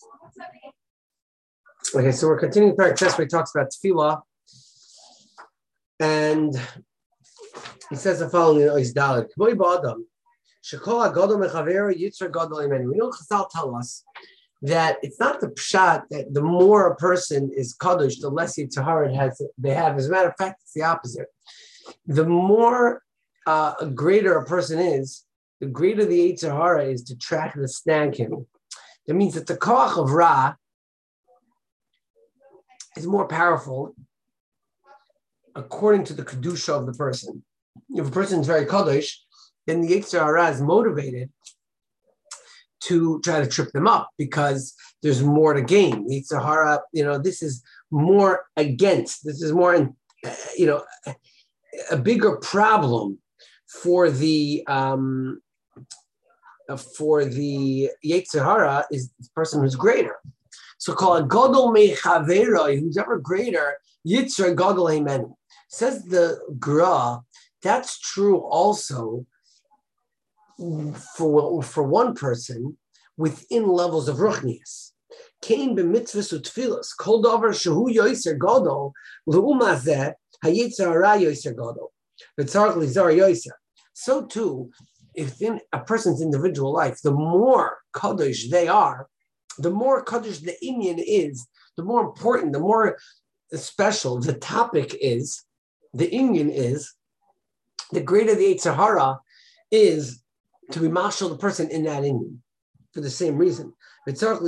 Okay, so we're continuing Perek Tes where he talks about tefillah, and he says the following in Ois Daled. We know Chazal tell us that it's not the pshat that the more a person is kadosh, the less yitzhar they have. As a matter of fact, it's the opposite. The more greater a person is, the greater the yitzhar is to track and snag him. That means that the koach of Ra is more powerful according to the kedusha of the person. If a person is very kadosh, then the Yetzer Hara is motivated to try to trip them up because there's more to gain. The Yetzer Hara, this is more against. This is more, a bigger problem for the Yetzer Hara is the person who's greater. So called Gadol Mechaveroi, who's ever greater, Yitzra Gadol Himenu. Says the Gra, that's true also for one person within levels of Ruchnius. Came b'mitzvahs utfilas, kol davar shehu yoiser gadol, le'umazeh hayitzer hara yoiser gadol, v'tzarech lizar yoiser. So too, if in a person's individual life, the more kadosh they are, the more kadosh the inyan is, the more important, the more special the topic is, the inyan is, the greater the Yetzer Hara is to be mashal the person in that inyan for the same reason. This is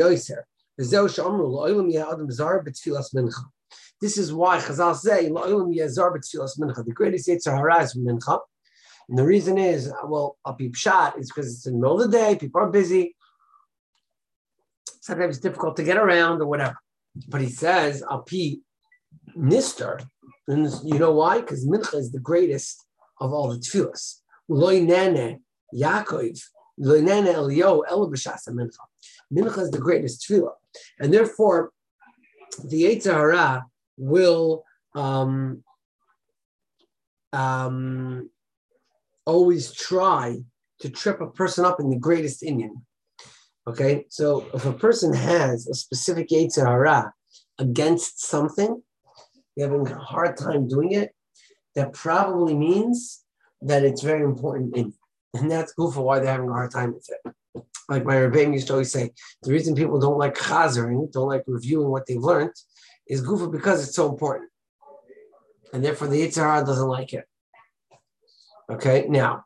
why Chazal say the greatest Yetzer Hara is mincha. And the reason is, I'll be pshat, is because it's in the middle of the day, people are busy. Sometimes it's difficult to get around or whatever. But he says, I'll be nister. And you know why? Because mincha is the greatest of all the tefillas. Loi nene Yaakov, loi nene Elio, elo b'shas mincha. Mincha is the greatest tefillah. And therefore, the Yetzer Hara will always try to trip a person up in the greatest inyan. Okay, so if a person has a specific Yetzer Hara against something, they're having a hard time doing it, that probably means that it's very important in, and that's good for why they're having a hard time with it. Like my Rebbeim used to always say, the reason people don't like chazering, don't like reviewing what they've learned, is gufa because it's so important, and therefore the Yetzer Hara doesn't like it. Okay, now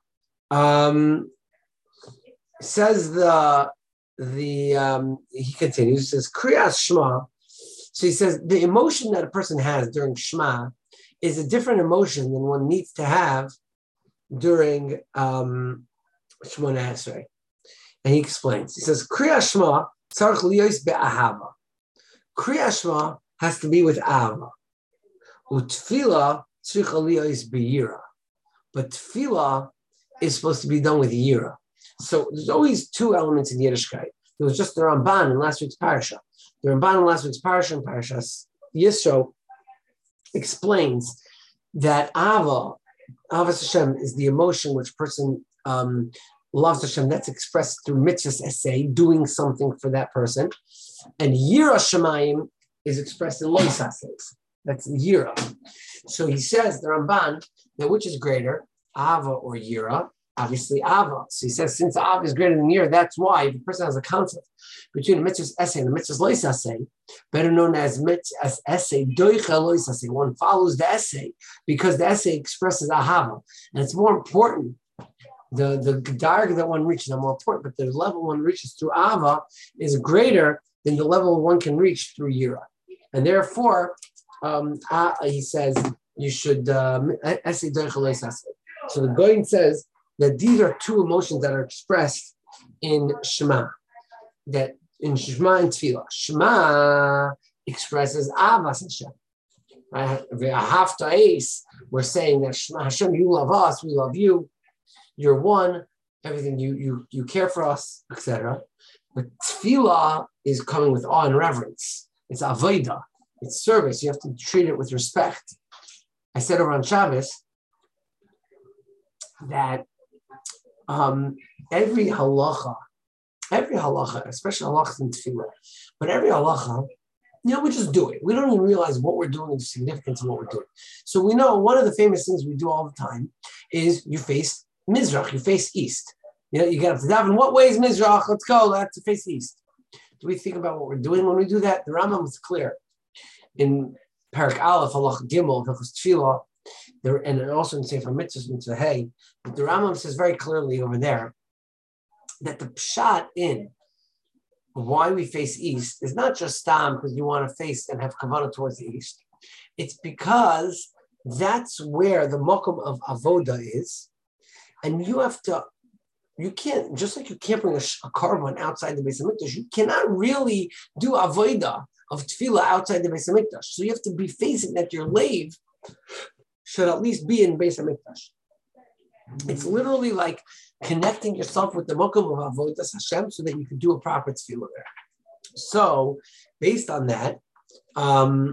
says he continues, he says Kriyas Shema. So he says the emotion that a person has during Shema is a different emotion than one needs to have during Shemona Esrei. And he explains. He says Kriyas Shema tzarich liyos be'ahava. Kriyas Shema has to be with ahava. Utfila tzricha liyos be'yira. But tefillah is supposed to be done with yira. So there's always two elements in Yiddishkeit. There was just the Ramban in last week's parasha. The Ramban in last week's parasha, in Parashas Yisro, explains that Avas Hashem is the emotion which person loves Hashem. That's expressed through mitzvahs essay, doing something for that person. And Yira Shemayim is expressed in lois essays. That's Yira. So he says, the Ramban, that which is greater, Ava or Yira? Obviously Ava. So he says, since Ava is greater than Yira, that's why if a person has a conflict between the mitzvah's essay and the mitzvah's lois essay, better known as mitzvah's essay, doicha lois essay, one follows the essay because the essay expresses Ahava. And it's more important. The darg that one reaches are more important, but the level one reaches through Ava is greater than the level one can reach through Yira. And therefore, he says, you should essay doicha lois essay. So the Goyin says that these are two emotions that are expressed in Shema, that in Shema and Tefillah. Shema expresses Avas Hashem. We're saying that Shema Hashem, you love us, we love you, you're one, everything you care for us, etc. But Tefillah is coming with awe and reverence. It's avodah, it's service. You have to treat it with respect. I said over on Shabbos that every halacha every halacha, especially halachas in tefillah, but every halacha, we just do it. We don't even realize what we're doing and the significance of what we're doing. So we know one of the famous things we do all the time is you face Mizrach, you face east. You get up to daven. What way is Mizrach? Let's go. Let's face east. Do we think about what we're doing when we do that? The Rambam is clear in Parak Aleph, Halach Gimel, Hilchos Tefillah, and also in Sefer Mitzvahs, Mitzvah Hey. But the Rambam says very clearly over there that the pshat in why we face east is not just stam because you want to face and have kavanah towards the east. It's because that's where the makom of avoda is, and you can't, just like you can't bring a carbon outside the Beis Hamikdash, you cannot really do avoda of tefillah outside the Beis Hamikdash. So you have to be facing that your lave should at least be in Beis Hamikdash. It's literally like connecting yourself with the makom of avodas Hashem so that you can do a proper tefillah there. So, based on that, Rabbi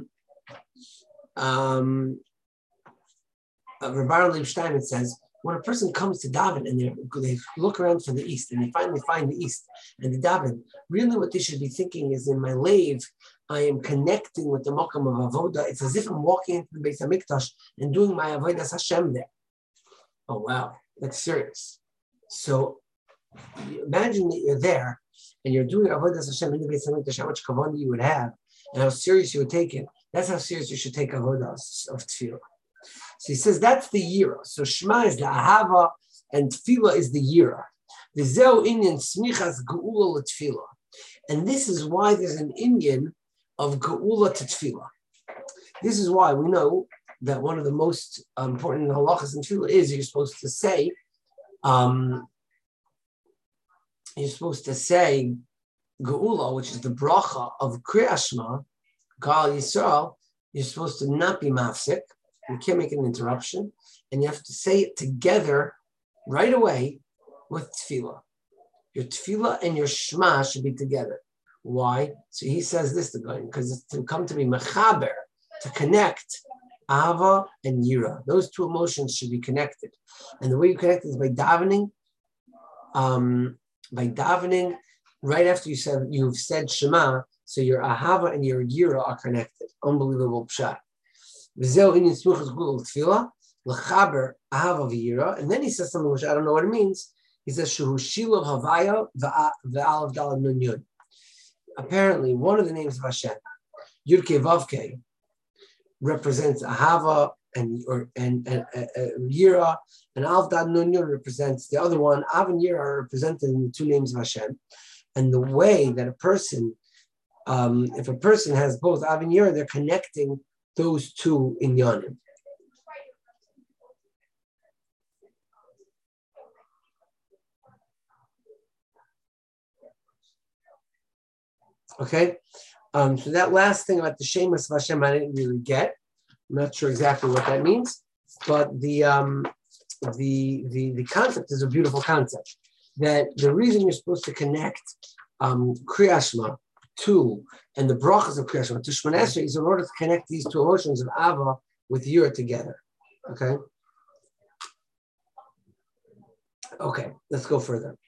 Leib Steinmetz says, when a person comes to daven and they look around for the east and they finally find the east and they daven, really what they should be thinking is, in my lave, I am connecting with the makom of avodah. It's as if I'm walking into the Beis Hamikdash and doing my avodas Hashem there. Oh, wow, that's serious. So imagine that you're there and you're doing avodas Hashem in the Beis Hamikdash, how much kavanah you would have and how serious you would take it. That's how serious you should take avodas of tefillah. So he says that's the yira. So Shema is the ahava and tefillah is the yira. The zeu inyan smichas geula l'tefillah. And this is why there's an inyan of geula to tefillah. This is why we know that one of the most important halachas in tefillah is you're supposed to say geula, which is the bracha of Kriyas Shema, Gal Yisrael. You're supposed to not be mafsik. You can't make an interruption, and you have to say it together right away with tefillah. Your tefillah and your shema should be together. Why? So he says this to go because it's to come to be mechaber, to connect Ava and Yira. Those two emotions should be connected. And the way you connect is by davening. Right after you've said Shema, so your Ahava and your Yira are connected. Unbelievable pshat. And then he says something which I don't know what it means. He says Shuhu Shilav Havaya V'alav Dalad Nun Yud. Apparently, one of the names of Hashem, Yudke Vavke, represents Ahava and Yira, and Alv Dad Nun Yud represents the other one. Av and Yira are represented in the two names of Hashem. And the way that a person, if a person has both Av and Yira, they're connecting those two in Yanim. Okay, so that last thing about the Shemus of Hashem I didn't really get. I'm not sure exactly what that means, but the concept is a beautiful concept. That the reason you're supposed to connect Kriyas Shema to and the brachas of Kriyas Shema to Shmoneh Esrei is in order to connect these two emotions of Ava with Yira together. Okay, let's go further.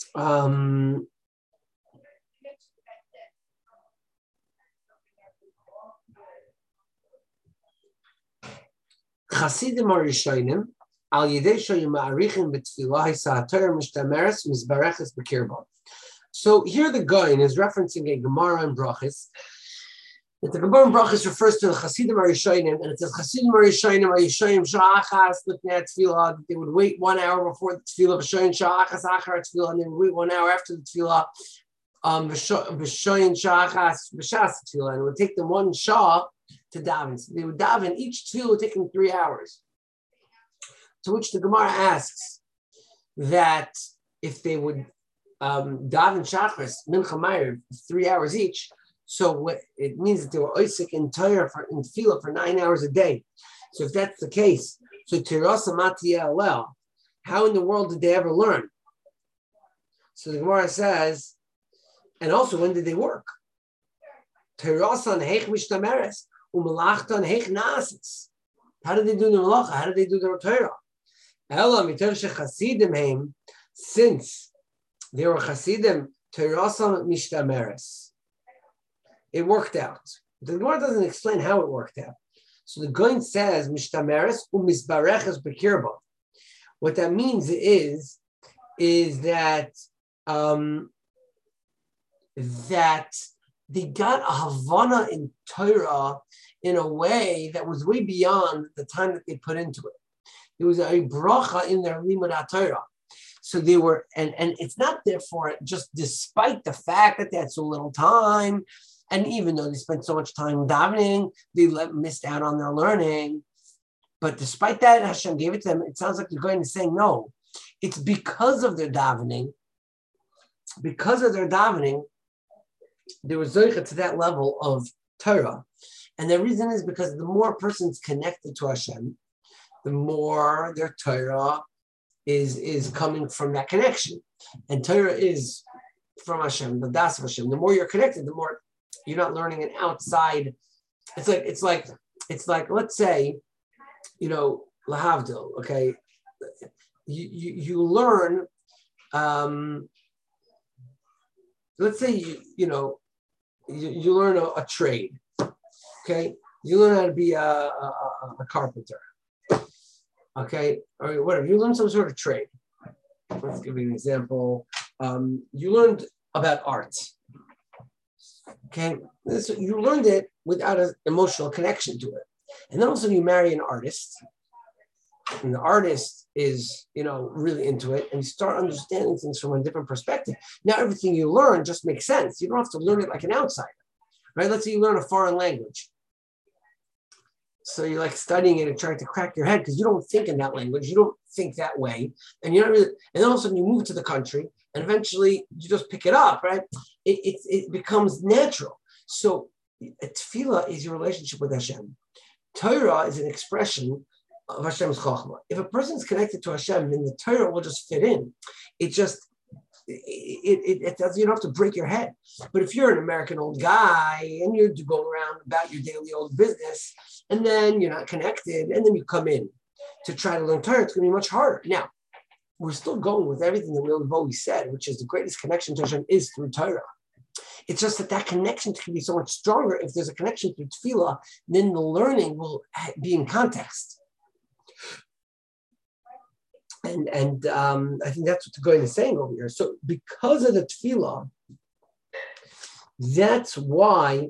Chasidim are Rishonim, al yedei shoyim ma'arichim b'tfilah ha'sa'ater mishtameres mizbareches b'kirba. So here the Gaon is referencing a Gemara in Brachos. The Gemara in Brachos refers to the Chasidim Arishonim, and it says Chasidim Arishonim Arishonim Sha'achas looking at Tefillah. They would wait 1 hour before the Tefillah, V'shoyin Sha'achas Achar Tefillah, and they would wait 1 hour after the Tefillah. V'shoyin Sha'achas V'shas Tefillah, and it would take them 1 Shah to daven. So they would daven. Each Tefillah would take them 3 hours. To which the Gemara asks that if they would daven Shachris, Mincha Ma'ariv, 3 hours each. So what it means that they were oisik in Torah in Tefillah for 9 hours a day. So if that's the case, so Tirasa Matiyah Alel, how in the world did they ever learn? So the Gemara says, and also when did they work? Tirasa Heich Mishtameres, Umalachta Heich Nasis. How did they do the Malacha? How did they do the Torah? Ela Mitor Shechasidim Heim, since they were Chasidim, Teirasan Mishtameres. It worked out. The Gemara doesn't explain how it worked out. So the Goin says Mishtameres umisbareches bekirba. What that means is that that they got a Havana in Torah in a way that was way beyond the time that they put into it. There was a bracha in their limud Torah. So they were, and it's not therefore just despite the fact that they had so little time, and even though they spent so much time davening, they missed out on their learning. But despite that, Hashem gave it to them. It sounds like they're going to say no. It's because of their davening. Because of their davening, they were zoicha to that level of Torah. And the reason is because the more a person's connected to Hashem, the more their Torah is coming from that connection. And Torah is from Hashem, the das of Hashem. The more you're connected, the more you're not learning an outside. It's like let's say, lahavdil, okay? You learn, let's say you learn a trade, okay? You learn how to be a carpenter, okay? Or whatever, you learn some sort of trade. Let's give you an example. You learned about art, okay? You learned it without an emotional connection to it. And then also you marry an artist, and the artist is, really into it, and you start understanding things from a different perspective. Now everything you learn just makes sense. You don't have to learn it like an outsider, right? Let's say you learn a foreign language. So you're like studying it and trying to crack your head because you don't think in that language. You don't think that way. And you're not really, and then all of a sudden you move to the country and eventually you just pick it up, right? It becomes natural. So tefillah is your relationship with Hashem. Torah is an expression of Hashem's chokhmah. If a person's connected to Hashem, then the Torah will just fit in. It does. You don't have to break your head. But if you're an American old guy and you're going around about your daily old business, and then you're not connected, and then you come in to try to learn Torah, it's going to be much harder. Now, we're still going with everything that we've always said, which is the greatest connection to Hashem is through Torah. It's just that connection can be so much stronger if there's a connection through tefillah, then the learning will be in context. And I think that's what the Goyen is saying over here. So because of the tefillah, that's why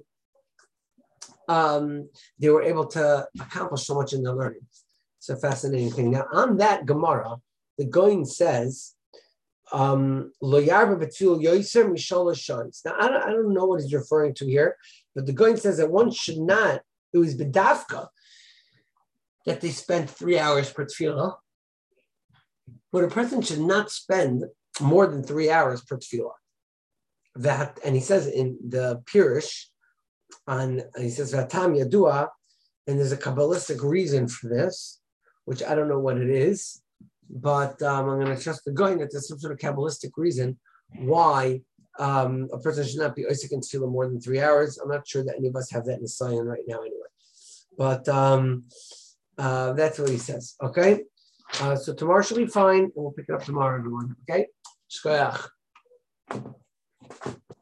they were able to accomplish so much in their learning. It's a fascinating thing. Now, on that Gemara, the Goyen says, Lo yarba b'tefillah yoser mishalosh shoyz. Now, I don't know what he's referring to here, but the Goyen says that one should not, it was bedafka, that they spent 3 hours per tefillah, but a person should not spend more than 3 hours per tefillah. That, and he says in the Pirush, he says Vatam Yadua, and there's a Kabbalistic reason for this, which I don't know what it is, but I'm going to trust the Goyen that there's some sort of Kabbalistic reason why a person should not be Isaac and tefillah more than 3 hours. I'm not sure that any of us have that in the Sion right now anyway. But that's what he says, okay? So tomorrow should be fine, and we'll pick it up tomorrow, everyone, okay? Shkoyach.